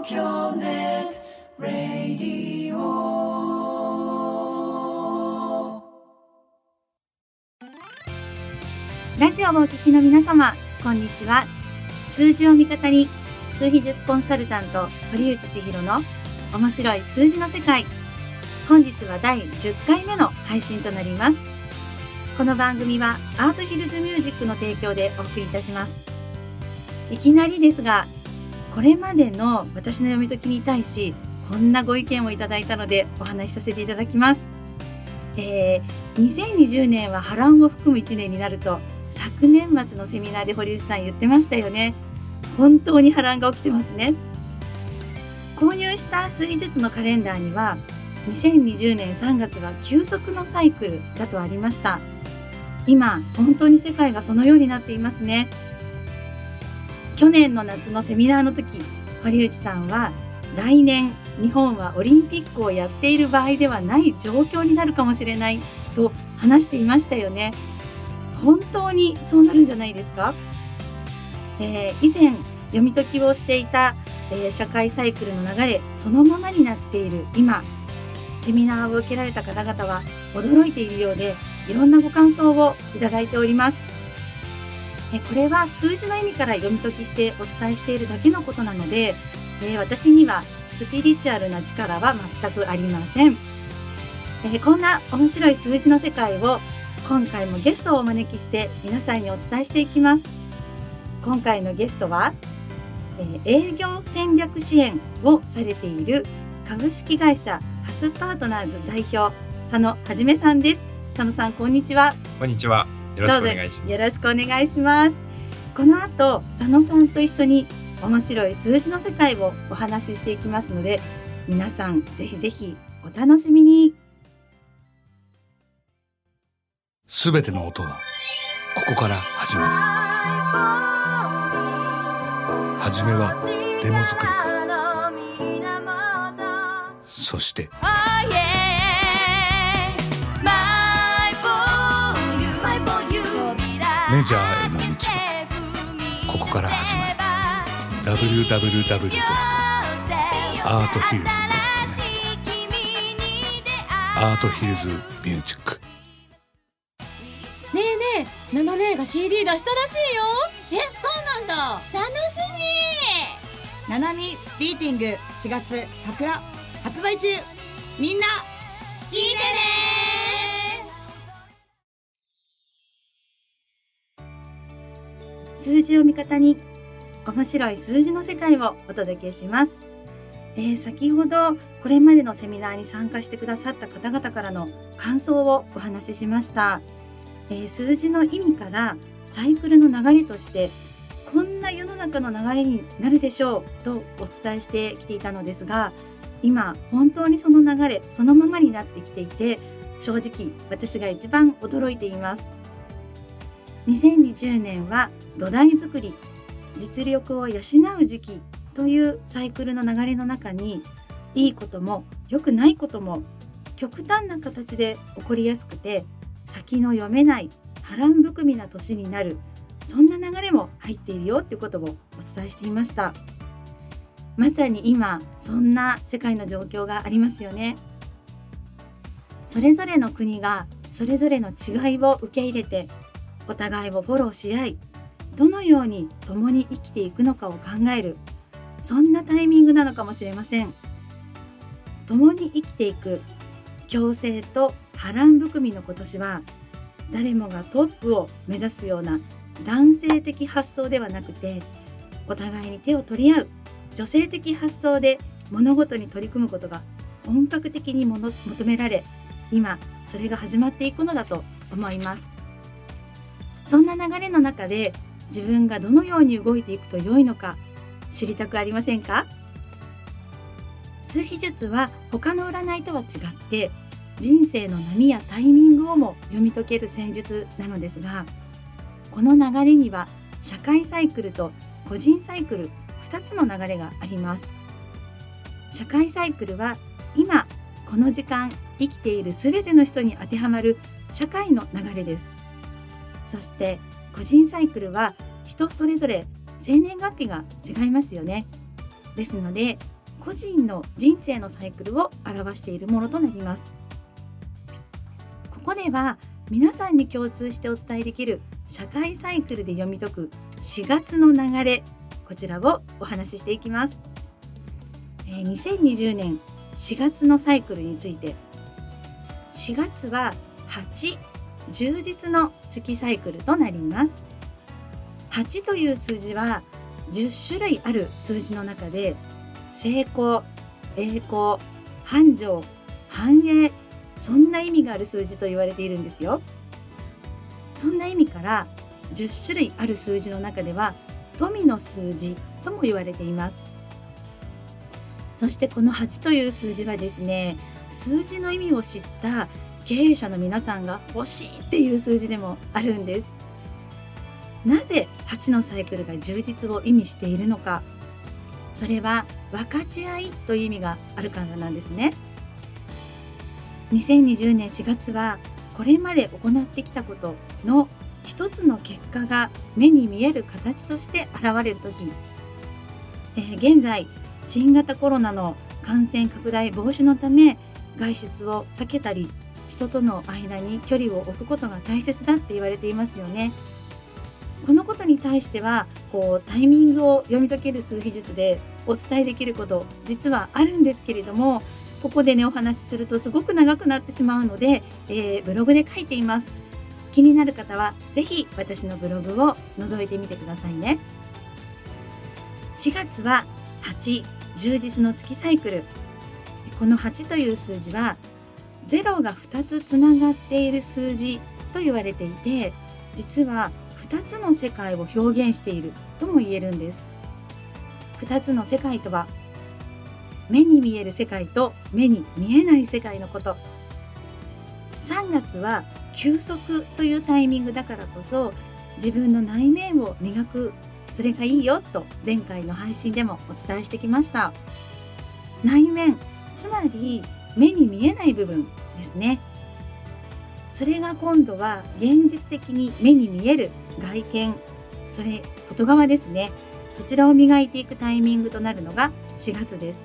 京ネットラディオ。 ラジオをお聞きの皆様、こんにちは。数字を味方に、数秘術コンサルタント堀内千尋の面白い数字の世界。本日は第10回目の配信となります。この番組はアートヒルズミュージックの提供でお送りいたします。いきなりですが、これまでの私の読み解きに対しこんなご意見をいただいたのでお話しさせていただきます。2020年は波乱を含む1年になると昨年末のセミナーで堀内さん言ってましたよね。本当に波乱が起きてますね。購入した数秘術のカレンダーには2020年3月は急速のサイクルだとありました。今本当に世界がそのようになっていますね。去年の夏のセミナーの時、堀内さんは来年日本はオリンピックをやっている場合ではない状況になるかもしれないと話していましたよね。本当にそうなるんじゃないですか。以前読み解きをしていた、社会サイクルの流れそのままになっている今、セミナーを受けられた方々は驚いているようで、いろんなご感想をいただいております。これは数字の意味から読み解きしてお伝えしているだけのことなので、私にはスピリチュアルな力は全くありません。こんな面白い数字の世界を今回もゲストをお招きして皆さんにお伝えしていきます。今回のゲストは、営業戦略支援をされている株式会社ハスパートナーズ代表佐野はじめさんです。佐野さん、こんにちは。 こんにちは。よろしくお願いします。 よろしくお願いします。この後佐野さんと一緒に面白い数字の世界をお話ししていきますので、皆さんぜひぜひお楽しみに。 すべての音はここから始まる。はじめはデモ作りか、そしてメジャーへの道はここから始まる。 www.arthillz.net アートヒルズミュージック。 ねえねえ、ナナ姉が CD 出したらしいよ。そうなんだ。楽しみ。 ナナミビーティング4月桜発売中。みんな聞いてね。 数字を味方に面白い数字の世界をお届けします。先ほどこれまでのセミナーに参加してくださった方々からの感想をお話ししました。数字の意味からサイクルの流れとしてこんな世の中の流れになるでしょうとお伝えしてきていたのですが、今本当にその流れそのままになってきていて、正直私が一番驚いています。2020年は土台作り、実力を養う時期というサイクルの流れの中に、いいことも良くないことも極端な形で起こりやすくて、先の読めない波乱含みな年になる、そんな流れも入っているよということをお伝えしていました。まさに今そんな世界の状況がありますよね。それぞれの国がそれぞれの違いを受け入れて、お互いをフォローし合い、どのように共に生きていくのかを考える、そんなタイミングなのかもしれません。共に生きていく共生と波乱含みの今年は、誰もがトップを目指すような男性的発想ではなくて、お互いに手を取り合う女性的発想で物事に取り組むことが本格的に求められ、今それが始まっていくのだと思います。そんな流れの中で自分がどのように動いていくと良いのか知りたくありませんか？数秘術は他の占いとは違って人生の波やタイミングをも読み解ける戦術なのですが、この流れには社会サイクルと個人サイクル2つの流れがあります。社会サイクルは今この時間生きているすべての人に当てはまる社会の流れです。そして個人サイクルは人それぞれ生年月日が違いますよね。 ですので、個人の人生のサイクルを表しているものとなります。ここでは皆さんに共通してお伝えできる社会サイクルで読み解く4月の流れ、こちらをお話ししていきます。2020年4月のサイクルについて、4月は8、充実の月サイクルとなります。8という数字は10種類ある数字の中で、成功、栄光、繁盛、繁栄、そんな意味がある数字と言われているんですよ。そんな意味から10種類ある数字の中では富の数字とも言われています。そしてこの8という数字はですね、数字の意味を知った経営者の皆さんが欲しいっていう数字でもあるんです。なぜ8のサイクルが充実を意味しているのか、それは分かち合いという意味があるからなんですね。2020年4月はこれまで行ってきたことの一つの結果が目に見える形として現れる時、現在新型コロナの感染拡大防止のため外出を避けたり、人との間に距離を置くことが大切だって言われていますよね。このことに対してはタイミングを読み解ける数秘術でお伝えできること実はあるんですけれども、ここでねお話しするとすごく長くなってしまうので、ブログで書いています。気になる方はぜひ私のブログを覗いてみてくださいね。4月は8、充実の月サイクル。この8という数字は0が2つつながっている数字と言われていて、実は2つの世界を表現しているとも言えるんです。2つの世界とは、目に見える世界と目に見えない世界のこと。3月は休息というタイミングだからこそ、自分の内面を磨く、それがいいよと前回の配信でもお伝えしてきました。内面、つまり目に見えない部分ですね。それが今度は現実的に目に見える外見、それ外側ですね。そちらを磨いていくタイミングとなるのが4月です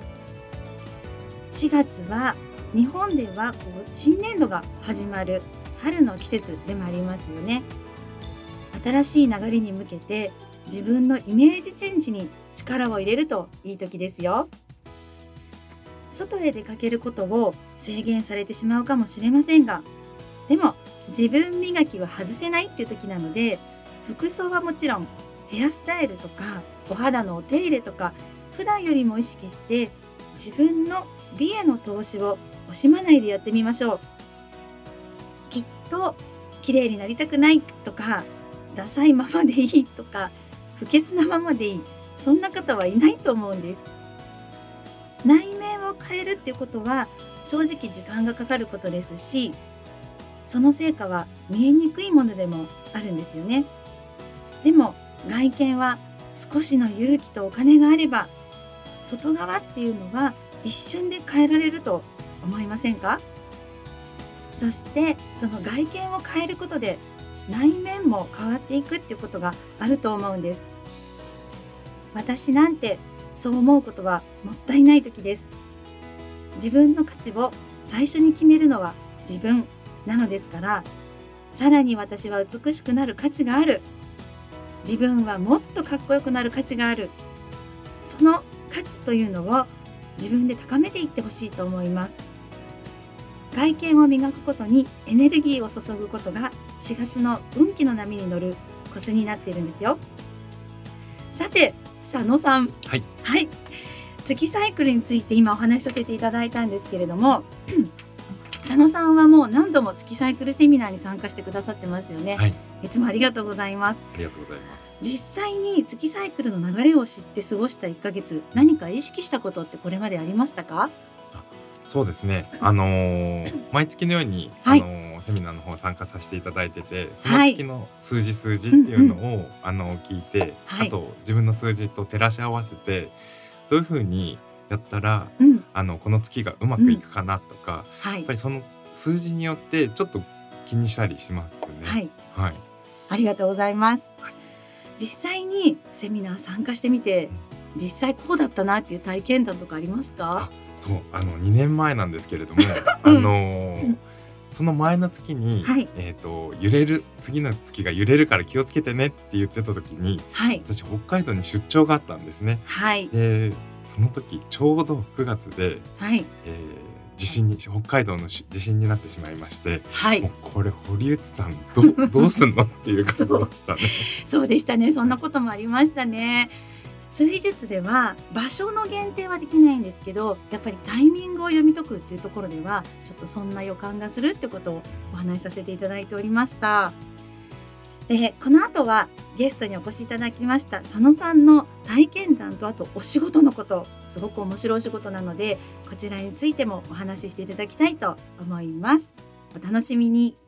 。4月は日本では新年度が始まる春の季節でもありますよね。新しい流れに向けて自分のイメージチェンジに力を入れるといい時ですよ。外へ出かけることを制限されてしまうかもしれませんが、でも自分磨きは外せないっていう時なので、服装はもちろんヘアスタイルとかお肌のお手入れとか、普段よりも意識して自分の美への投資を惜しまないでやってみましょう。きっと綺麗になりたくないとか、ダサいままでいいとか、不潔なままでいい、そんな方はいないと思うんです。内面を変えるっていうことは正直時間がかかることですし、その成果は見えにくいものでもあるんですよね。でも外見は少しの勇気とお金があれば、外側っていうのは一瞬で変えられると思いませんか？そしてその外見を変えることで内面も変わっていくっていうことがあると思うんです。私なんてそう思うことはもったいない時です。自分の価値を最初に決めるのは自分なのですから、さらに私は美しくなる価値がある、自分はもっとかっこよくなる価値がある、その価値というのを自分で高めていってほしいと思います。外見を磨くことにエネルギーを注ぐことが4月の運気の波に乗るコツになっているんですよ。さて佐野さん、 はい、 月サイクルについて今お話しさせていただいたんですけれども佐野さんはもう何度も月サイクルセミナーに参加してくださってますよね。 はい、 いつもありがとうございます。 ありがとうございます。 実際に月サイクルの流れを知って過ごした1ヶ月、何か意識したことってこれまでありましたか？ そうですね、毎月のように、セミナーの方参加させていただいてて、その月の数字っていうのを、聞いて、あと自分の数字と照らし合わせてどういうふうにやったら、この月がうまくいくかなとか、やっぱりその数字によってちょっと気にしたりしますね。 ありがとうございます。実際にセミナー参加してみて実際こうだったなっていう体験談とかありますか？ そう2年前なんですけれども、その前の月に、 はい揺れる次の月が揺れるから気をつけてねって言ってた時に、 はい、 私北海道に出張があったんですね。 はい、 でその時ちょうど9月で、 はい、 北海道の地震になってしまいまして、 はい、 もうこれ堀内さんどうすんのっていう感じでしたね。 そうでしたね。そんなこともありましたね。数秘術では場所の限定はできないんですけど、やっぱりタイミングを読み解くっていうところではちょっとそんな予感がするってことをお話しさせていただいておりました。この後はゲストにお越しいただきました佐野さんの体験談と、あとお仕事のこと、すごく面白いお仕事なのでこちらについてもお話ししていただきたいと思います。お楽しみに。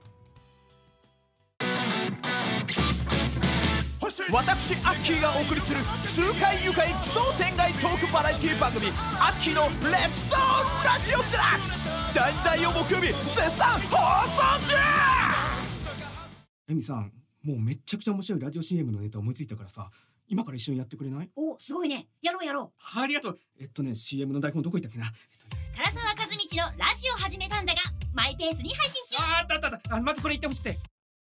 私アッキーがお送りする痛快愉快奇想天外トークバラエティ番組アッキーのレッツドーンラジオデラックス第2曜木曜日絶賛放送中。 エミさん、もうめっちゃくちゃ面白いラジオ CM のネタ思いついたからさ、今から一緒にやってくれない？ お、すごいね。やろう。 ありがとう。CM の台本どこ行ったっけな。 唐沢和道のラジオ始めたんだがマイペースに配信中。 あったまずこれ言ってほしくて。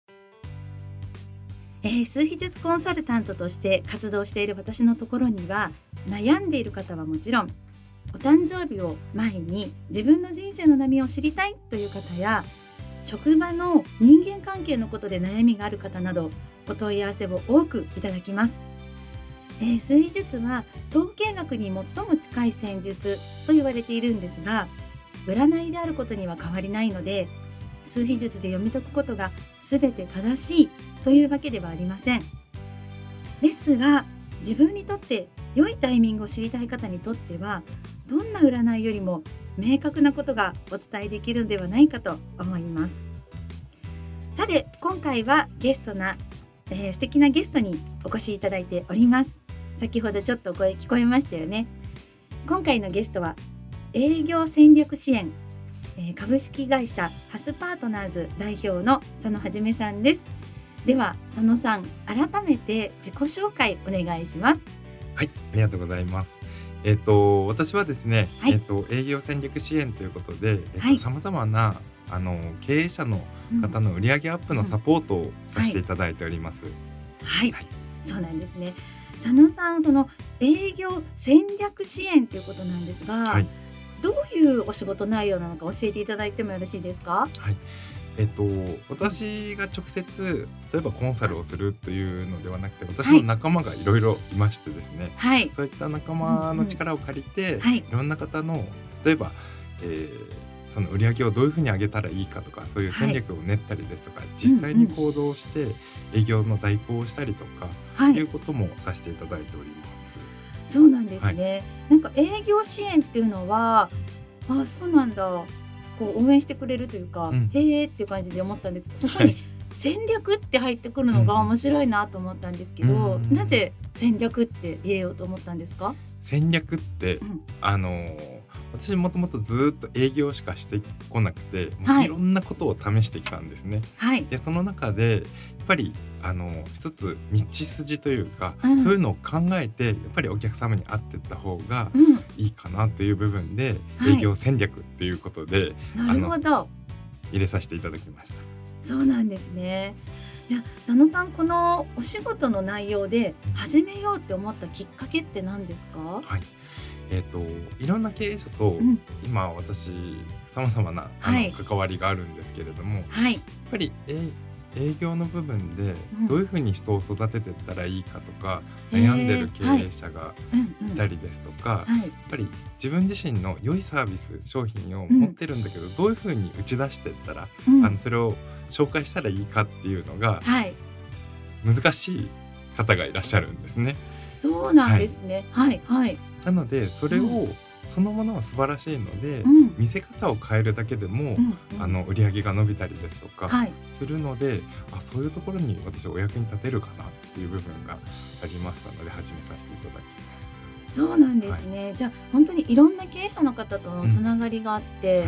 数秘術コンサルタントとして活動している私のところには、悩んでいる方はもちろん、お誕生日を前に自分の人生の波を知りたいという方や、職場の人間関係のことで悩みがある方などお問い合わせを多くいただきます。数秘術は統計学に最も近い戦術と言われているんですが、占いであることには変わりないので、数秘術で読み解くことが全て正しいというわけではありません。ですが、自分にとって良いタイミングを知りたい方にとっては、どんな占いよりも明確なことがお伝えできるのではないかと思います。さて、今回は素敵なゲストにお越しいただいております。先ほどちょっと声聞こえましたよね。今回のゲストは営業戦略支援株式会社ハスパートナーズ代表の佐野はじめさんです。では佐野さん、改めて自己紹介お願いします。 はい、ありがとうございます。私はですね、 はい、 営業戦略支援ということで、 はい、 様々な経営者の方の売上アップのサポートをさせていただいております。 はい、 はい、 そうなんですね。佐野さん、その営業戦略支援ということなんですが、 はい、 どういうお仕事内容なのか教えていただいてもよろしいですか？ はい、私が直接例えばコンサルをするというのではなくて、私の仲間がいろいろいましてですね、 はい、 そういった仲間の力を借りて、 はい、 いろんな方の例えば、その売り上げをどういうふうに上げたらいいかとか、そういう戦略を練ったりですとか、実際に行動して営業の代行をしたりとか、いうこともさせていただいております。 そうなんですね。なんか営業支援っていうのは、そうなんだ、こう応援してくれるというか、へーっていう感じで思ったんですけど、そこに戦略って入ってくるのが面白いなと思ったんですけど、なぜ戦略って入れようと思ったんですか？ 戦略って、私もともとずっと営業しかしてこなくて、いろんなことを試してきたんですね。はい、でその中でやっぱり一つ道筋というか、そういうのを考えてやっぱりお客様に合っていった方がいいかなという部分で、営業戦略ということで、 なるほど、 入れさせていただきました。 そうなんですね。じゃあ佐野さん、このお仕事の内容で始めようって思ったきっかけって何ですか？ はい、いろんな経営者と、今私様々な関わりがあるんですけれども、やっぱり営業の部分でどういうふうに人を育てていったらいいかとか、悩んでる経営者がいたりですとか、やっぱり自分自身の良いサービス商品を持ってるんだけど、どういうふうに打ち出していったら、それを紹介したらいいかっていうのが、難しい方がいらっしゃるんですね。 そうなんですね。 なのでそれを、そのものは素晴らしいので、見せ方を変えるだけでも、売り上げが伸びたりですとかするので、そういうところに私お役に立てるかなっていう部分がありましたので始めさせていただきました。 そうなんですね。じゃあ本当にいろんな経営者の方とのつながりがあって、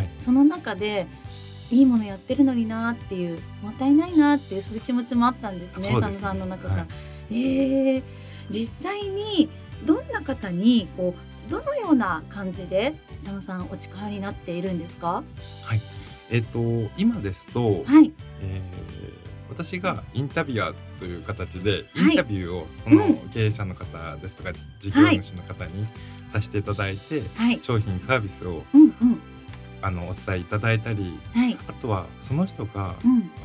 その中でいいものやってるのになっていう、もったいないなっていう、そういう気持ちもあったんですね、佐野さんの中から。実際にどんな方にどのような感じで佐野さんお力になっているんですか？ はい、今ですと、 はい、 私がインタビュアーという形でインタビューをその経営者の方ですとか事業主の方にさせていただいて、 はい、 商品サービスを、お伝えいただいたり、 はい、 あとはその人が、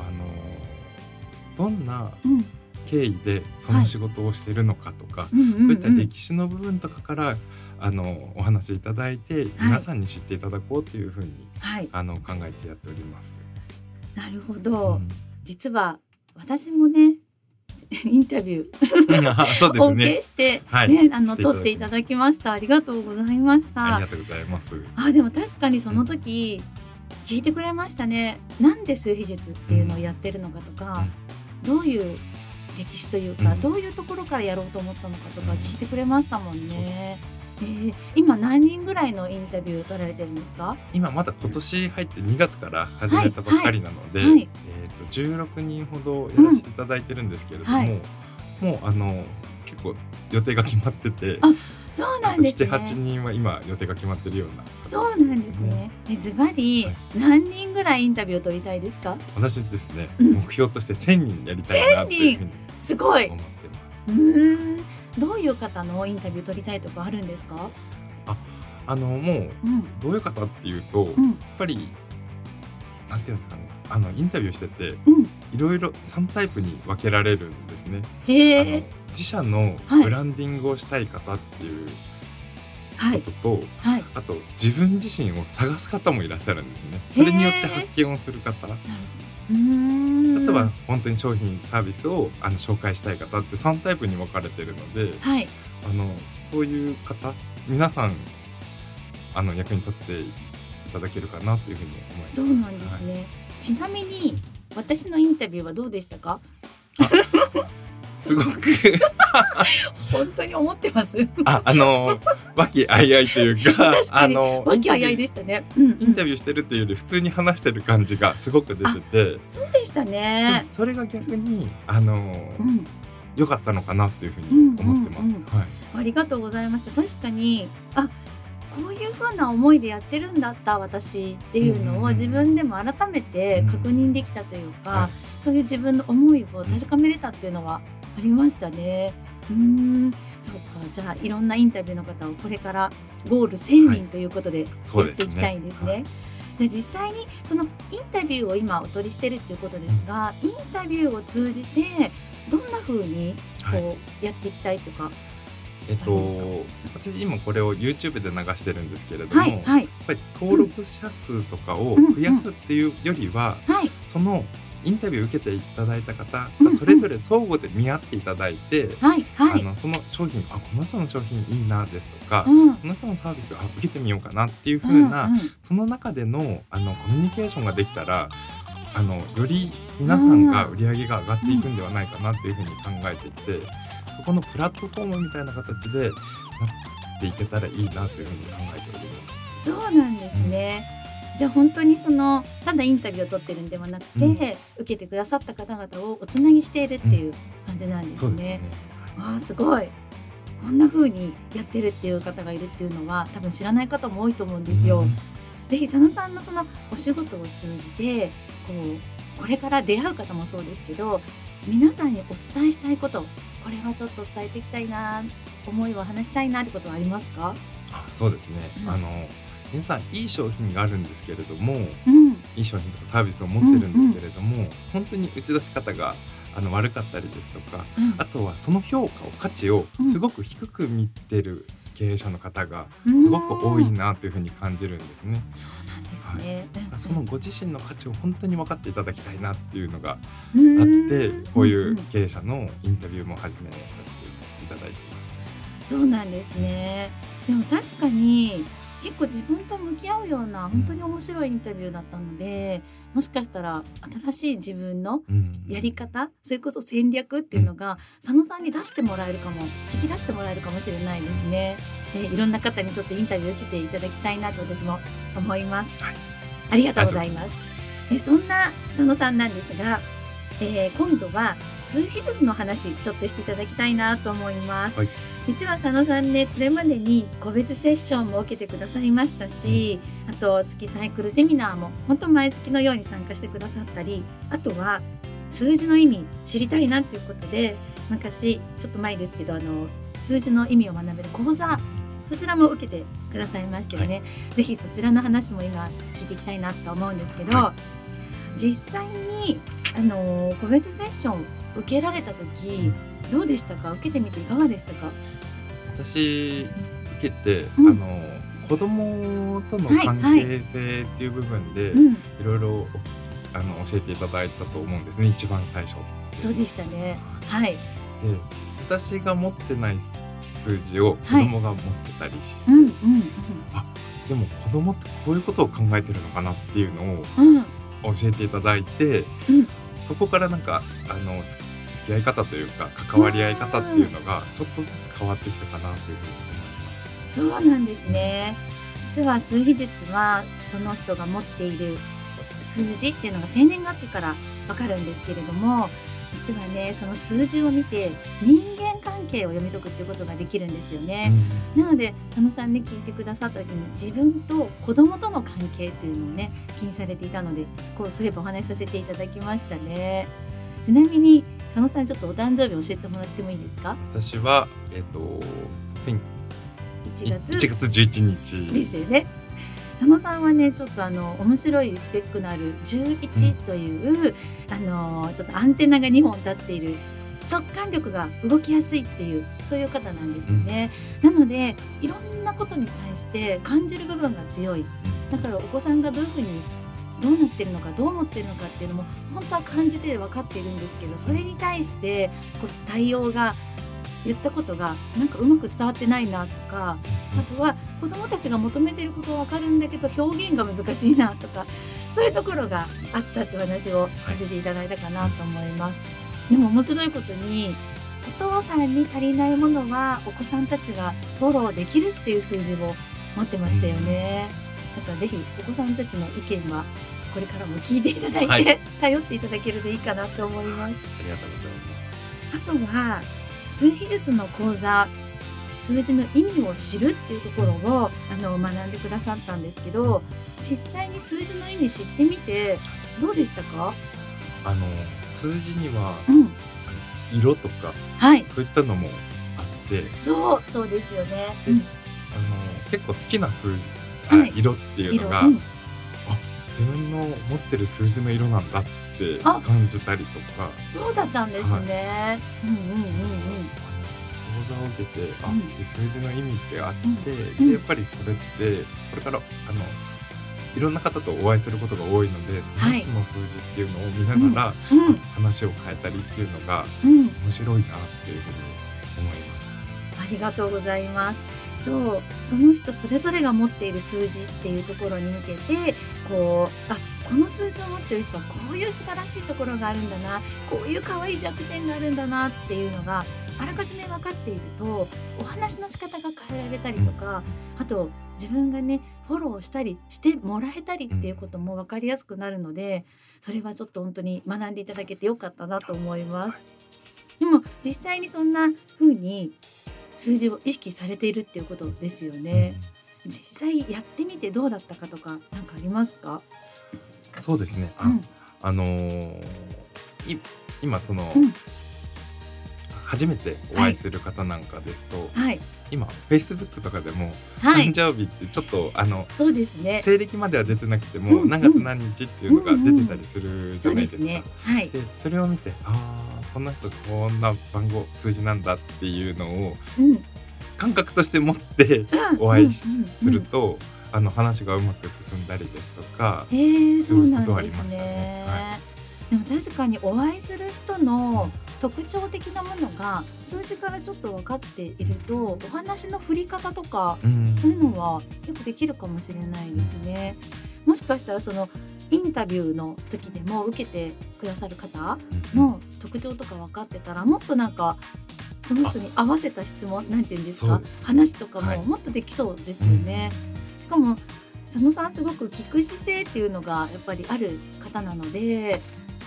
どんな経緯でその仕事をしているのかとか、そういった歴史の部分とかからお話しいただいて、皆さんに知っていただこうというふうに、考えてやっております。 なるほど、実は私もねインタビューそうですね、 お受けして、取っていただきました。ありがとうございました。 ありがとうございます。 でも確かにその時、聞いてくれましたね。なんで数秘術っていうのをやってるのかとか、どういう歴史というか、どういうところからやろうと思ったのかとか聞いてくれましたもんね。今何人ぐらいのインタビューを取られてるんですか？ 今まだ今年入って2月から始めたばっかりなので、16人ほどやらせていただいてるんですけれども、もう結構予定が決まってて、 そうなんですね。 7、8人は今予定が決まってるような形ですね。 そうなんですね。ズバリ何人ぐらいインタビューを取りたいですか？ 私ですね、目標として1000人やりたいなというふうにすごい思ってます。 どういう方のインタビュー取りたいとかあるんですか？ もう、どういう方っていうと、やっぱりなんていうんですかね、インタビューしてて、いろいろ3タイプに分けられるんですね。自社のブランディングをしたい方っていうことと、あと自分自身を探す方もいらっしゃるんですね。それによって発見をする方、例えば本当に商品サービスを紹介したい方って3タイプに分かれてるので、そういう方皆さん役に立っていただけるかなというふうに思います。 そうなんですね。ちなみに私のインタビューはどうでしたか？ すごく本当に思ってます。 和気あいあいというか、 確かに和気あいあいでしたね。 インタビューしてるというより普通に話してる感じがすごく出てて、 そうでしたね。 それが逆に良かったのかなというふうに思ってます。 ありがとうございました。確かにこういう風な思いでやってるんだった私っていうのを自分でも改めて確認できたというか、そういう自分の思いを確かめれたっていうのはありましたね。そうか。じゃあいろんなインタビューの方をこれからゴール1000人ということでやっていきたいんですね。じゃあ実際にそのインタビューを今お取りしてるっていうことですが、インタビューを通じてどんな風にやっていきたいとか、 私今これを YouTube で流してるんですけれども、やっぱり登録者数とかを増やすっていうよりは、そのインタビューを受けていただいた方がそれぞれ相互で見合っていただいて、その商品この人の商品いいなですとか、この人のサービス受けてみようかなっていう風な、その中でのコミュニケーションができたらより皆さんが売り上げが上がっていくんではないかなっていう風に考えていて、そこのプラットフォームみたいな形でなっていけたらいいなというふうに考えております。 そうなんですね。じゃあ本当にただインタビューを取ってるんではなくて、受けてくださった方々をおつなぎしているっていう感じなんですね。すごい。こんな風にやってるっていう方がいるっていうのは多分知らない方も多いと思うんですよ。ぜひ佐野さんのそのお仕事を通じてこれから出会う方もそうですけど、皆さんにお伝えしたいこと、これはちょっと伝えていきたいな、思いを話したいなってことはありますか？ そうですね、皆さんいい商品があるんですけれども、いい商品とかサービスを持ってるんですけれども、本当に打ち出し方が悪かったりですとか、あとはその評価を価値をすごく低く見てる経営者の方がすごく多いなというふうに感じるんですね。 そうなんですね。 そのご自身の価値を本当に分かっていただきたいなっていうのがあって、こういう経営者のインタビューも始めさせていただいています。 そうなんですね。でも確かに結構自分と向き合うような本当に面白いインタビューだったので、もしかしたら新しい自分のやり方、それこそ戦略っていうのが佐野さんに出してもらえるかも、引き出してもらえるかもしれないですね。いろんな方にちょっとインタビューを受けていただきたいなと私も思います。ありがとうございます。そんな佐野さんなんですが、今度は数秘術の話ちょっとしていただきたいなと思います。 実は佐野さんね、これまでに個別セッションも受けてくださいましたし、あと月サイクルセミナーも本当毎月のように参加してくださったり、あとは数字の意味知りたいなっていうことで、昔ちょっと前ですけど数字の意味を学べる講座、そちらも受けてくださいましたよね。ぜひそちらの話も今聞いていきたいなと思うんですけど、実際に個別セッション受けられた時どうでしたか？受けてみていかがでしたか？ 私受けて、子供との関係性っていう部分で、いろいろ教えていただいたと思うんですね、一番最初。 そうでしたね。はい。 で、私が持ってない数字を子供が持ってたりして、でも子供ってこういうことを考えてるのかなっていうのを教えていただいて、そこからなんか付き合い方というか関わり合い方っていうのがちょっとずつ変わってきたかなというふうに思います。 そうなんですね。実は数秘術はその人が持っている数字っていうのが生年月日からわかるんですけれども、実はね、その数字を見て人間関係を読み解くっていうことができるんですよね。なので佐野さんね、聞いてくださった時に自分と子供との関係っていうのをね気にされていたので、そういえばお話しさせていただきましたね。ちなみに佐野さん、ちょっとお誕生日教えてもらってもいいですか？ 私は1月11日ですよね。佐野さんはね、ちょっと面白いスペックのある11という、ちょっとアンテナが2本立っている、直感力が動きやすいっていう、そういう方なんですよね。なのでいろんなことに対して感じる部分が強い。だからお子さんがどういうふうにどうなってるのか、どう思ってるのかっていうのも本当は感じて分かっているんですけど、それに対して少し対応が、言ったことがなんかうまく伝わってないなとか、あとは子どもたちが求めてることは分かるんだけど表現が難しいなとか、そういうところがあったって話をさせていただいたかなと思います。でも面白いことに、お父さんに足りないものはお子さんたちがフォローできるっていう数字を持ってましたよね。だからぜひお子さんたちの意見はこれからも聞いていただいて、頼っていただけるといいかなと思います。 ありがとうございます。 あとは数秘術の講座、数字の意味を知るっていうところを学んでくださったんですけど、実際に数字の意味知ってみてどうでしたか？ 数字には、色とか、そういったのもあって、 そうですよね。 で、結構好きな数字、色っていうのが、自分の持ってる数字の色なんだって感じたりとか。 そうだったんですね。 講座を受けて、で数字の意味ってあって、でやっぱりこれってこれからいろんな方とお会いすることが多いので、その人の数字っていうのを見ながら、話を変えたりっていうのが面白いなっていうふうに思いました。 ありがとうございます。その人それぞれが持っている数字っていうところに向けて、この数字を持っている人はこういう素晴らしいところがあるんだな、こういう可愛い弱点があるんだなっていうのがあらかじめ分かっていると、お話の仕方が変えられたりとか、あと自分がねフォローしたりしてもらえたりっていうことも分かりやすくなるので、それはちょっと本当に学んでいただけてよかったなと思います。でも実際にそんな風に数字を意識されているっていうことですよね。実際やってみてどうだったかとか何かありますか？ そうですね。今初めてお会いする方なんかですと、今 Facebook とかでも誕生日ってちょっとそうですね、 西暦までは出てなくても何月何日っていうのが出てたりするじゃないですか。でそれを見て、この人こんな番号数字なんだっていうのを感覚として持ってお会いすると、話がうまく進んだりですとか、そういうことはありましたね。 でも確かにお会いする人の特徴的なものが数字からちょっと分かっていると、お話の振り方とか、そういうのはよくできるかもしれないですね。もしかしたらそのインタビューの時でも受けてくださる方の特徴とか分かってたら、もっとなんかその人に合わせた質問、なんていうんですか、話とかももっとできそうですよね。しかも佐野さんすごく聞く姿勢っていうのがやっぱりある方なので、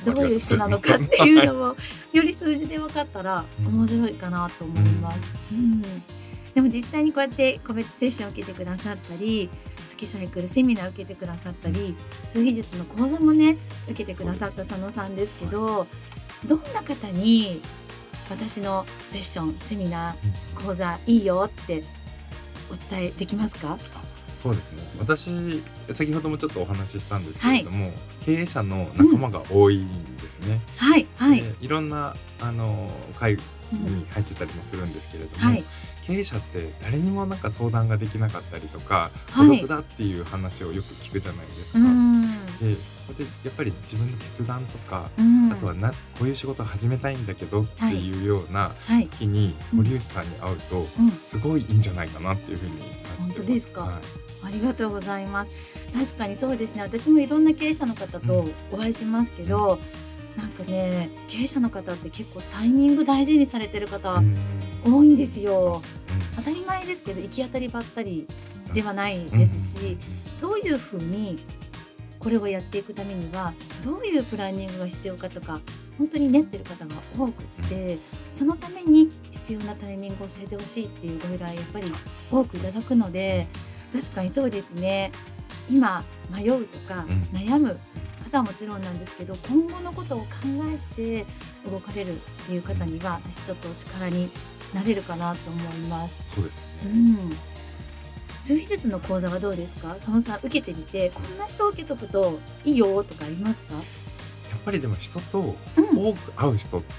どういう人なのかっていうのもより数字で分かったら面白いかなと思います、でも実際にこうやって個別セッションを受けてくださったり、月サイクルセミナーを受けてくださったり、数秘術の講座もね受けてくださった佐野さんですけど、どんな方に私のセッションセミナー講座いいよってお伝えできますか？ そうですね、私先ほどもちょっとお話ししたんですけれども、経営者の仲間が多いんですね、いろんな会に入ってたりもするんですけれども、経営者って誰にもなんか相談ができなかったりとか、孤独だっていう話をよく聞くじゃないですか。でやっぱり自分の決断とか、あとはこういう仕事を始めたいんだけどっていうような時に堀内さんに会うとすごいいいんじゃないかなっていうふうに感じてます。 本当ですか、ありがとうございます。確かにそうですね、私もいろんな経営者の方とお会いしますけど、なんかね、経営者の方って結構タイミング大事にされてる方多いんですよ。当たり前ですけど行き当たりばったりではないですし、どういうふうにこれをやっていくためにはどういうプランニングが必要かとか本当に練ってる方が多くって、そのために必要なタイミングを教えてほしいっていうご依頼やっぱり多くいただくので、確かにそうですね。今迷うとか悩む方はもちろんなんですけど、今後のことを考えて動かれるっていう方には私ちょっとお力になれるかなと思います。 そうですね、 数秘術の講座はどうですか？佐野さん受けてみてこんな人を受けとくといいよとかありますか？ やっぱりでも人と多く会う人って、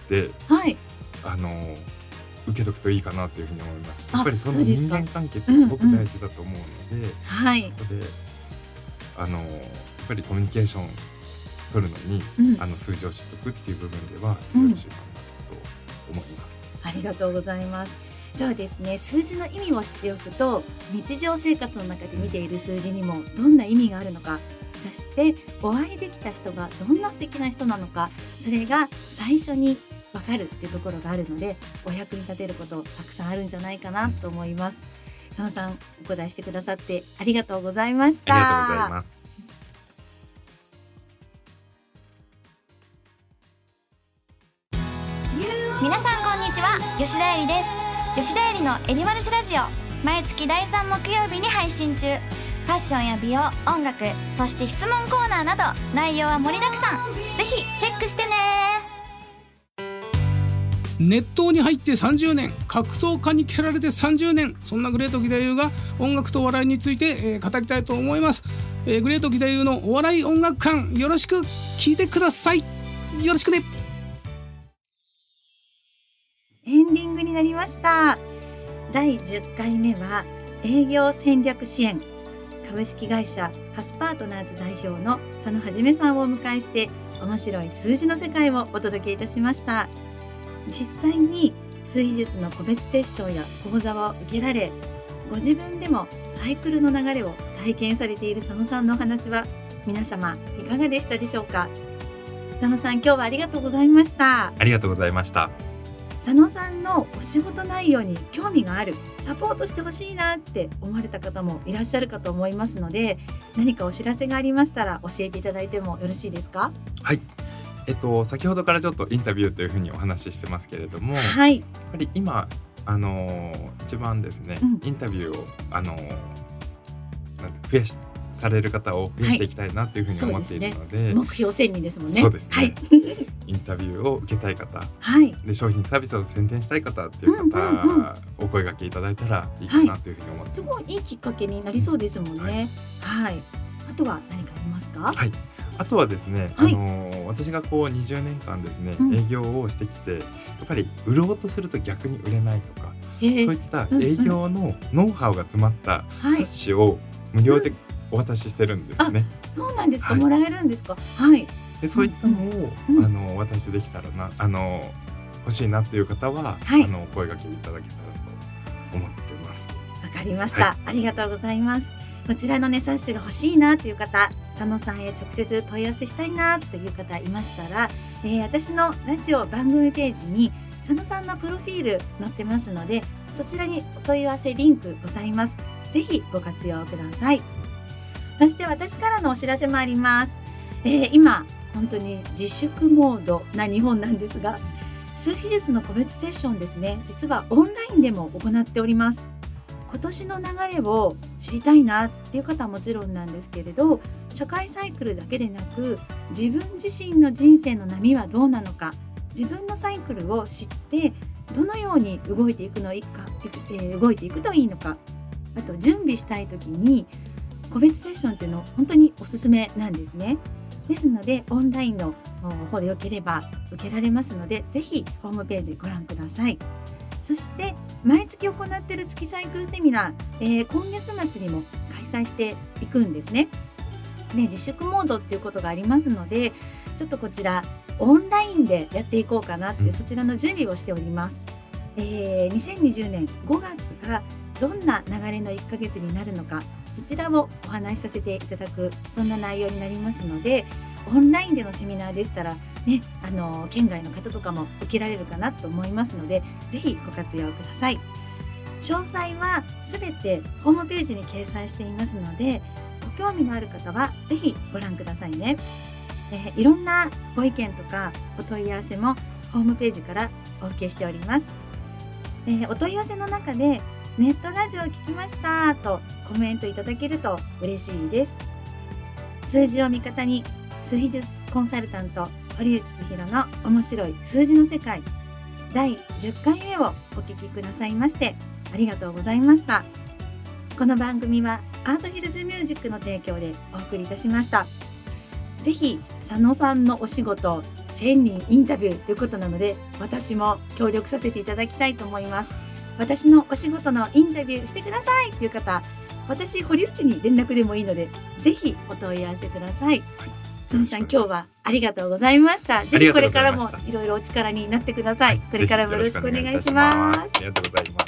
受けとくといいかなというふうに思います。やっぱりその人間関係ってすごく大事だと思うので、そこでやっぱりコミュニケーション取るのに、数字を知っておくっていう部分ではよろしいかなと思います。 ありがとうございます。そうですね、数字の意味を知っておくと日常生活の中で見ている数字にもどんな意味があるのか、そしてお会いできた人がどんな素敵な人なのか、それが最初に分かるっていうところがあるので、お役に立てることたくさんあるんじゃないかなと思います。佐野さん、お答えしてくださってありがとうございました。 ありがとうございます。 皆さんこんにちは、吉田絵里です。吉田絵里のエリマルシラジオ、毎月第3木曜日に配信中。ファッションや美容、音楽、そして質問コーナーなど内容は盛りだくさん。ぜひチェックしてね。 熱湯に入って30年、格闘家に蹴られて30年、そんなグレート義太夫が音楽と笑いについて、語りたいと思います。グレート義太夫のお笑い音楽館、よろしく聞いてください。よろしくね。 エンディングになりました。第10回目は営業戦略支援株式会社ハスパートナーズ代表の佐野はじめさんをお迎えして、面白い数字の世界をお届けいたしました。実際に数秘術の個別セッションや講座を受けられ、ご自分でもサイクルの流れを体験されている佐野さんのお話は皆様いかがでしたでしょうか？佐野さん、今日はありがとうございました。 ありがとうございました。 佐野さんのお仕事内容に興味がある、サポートしてほしいなって思われた方もいらっしゃるかと思いますので、何かお知らせがありましたら教えていただいてもよろしいですか？ はい、先ほどからちょっとインタビューというふうにお話ししてますけれども、やっぱり今一番ですね、インタビューを増やされる方を増やしていきたいなというふうに思っているので、 目標1000人ですもんね。 そうですね、インタビューを受けたい方、で商品サービスを宣伝したい方っていう方、お声掛けいただいたらいいかなというふうに思ってます。 すごいいいきっかけになりそうですもんね。あとは何かありますか？ あとはですね、私がこう20年間ですね、営業をしてきて、やっぱり売ろうとすると逆に売れないとか、そういった営業のノウハウが詰まった冊子を無料でお渡ししてるんですね。 そうなんですか、もらえるんですか？ でそういったのをお渡しできたらな、欲しいなっていう方は、お声掛けいただけたらと思ってます。 わかりました、ありがとうございます。こちらのね冊子が欲しいなという方、佐野さんへ直接問い合わせしたいなという方いましたら、私のラジオ番組ページに佐野さんのプロフィール載ってますので、そちらにお問い合わせリンクございます。ぜひご活用ください。そして私からのお知らせもあります。今本当に自粛モードな日本なんですが、数秘術の個別セッションですね、実はオンラインでも行っております。今年の流れを知りたいなっていう方はもちろんなんですけれど、社会サイクルだけでなく自分自身の人生の波はどうなのか、自分のサイクルを知ってどのように動いていくといいのか、あと準備したい時に個別セッションっていうの本当におすすめなんですね。ですのでオンラインの方でよければ受けられますので、ぜひホームページご覧ください。そして毎月行っている月サイクルセミナー、今月末にも開催していくんですね。自粛モードっていうことがありますので、ちょっとこちらオンラインでやっていこうかなって、そちらの準備をしております。2020年5月がどんな流れの1ヶ月になるのか、そちらをお話しさせていただく、そんな内容になりますので、オンラインでのセミナーでしたらね、県外の方とかも受けられるかなと思いますので、ぜひご活用ください。詳細はすべてホームページに掲載していますので、ご興味のある方はぜひご覧くださいね。いろんなご意見とかお問い合わせもホームページからお受けしております。お問い合わせの中でネットラジオ聞きましたとコメントいただけると嬉しいです。数字を味方に、数秘術コンサルタント堀内千尋の面白い数字の世界第10回目をお聞きくださいましてありがとうございました。この番組はアートヒルズミュージックの提供でお送りいたしました。ぜひ佐野さんのお仕事1000人インタビューということなので、私も協力させていただきたいと思います。私のお仕事のインタビューしてくださいという方、私堀内に連絡でもいいので、ぜひお問い合わせください。佐野さん、今日はありがとうございました。ぜひこれからもいろいろお力になってください。これからもよろしくお願いします。 ありがとうございます。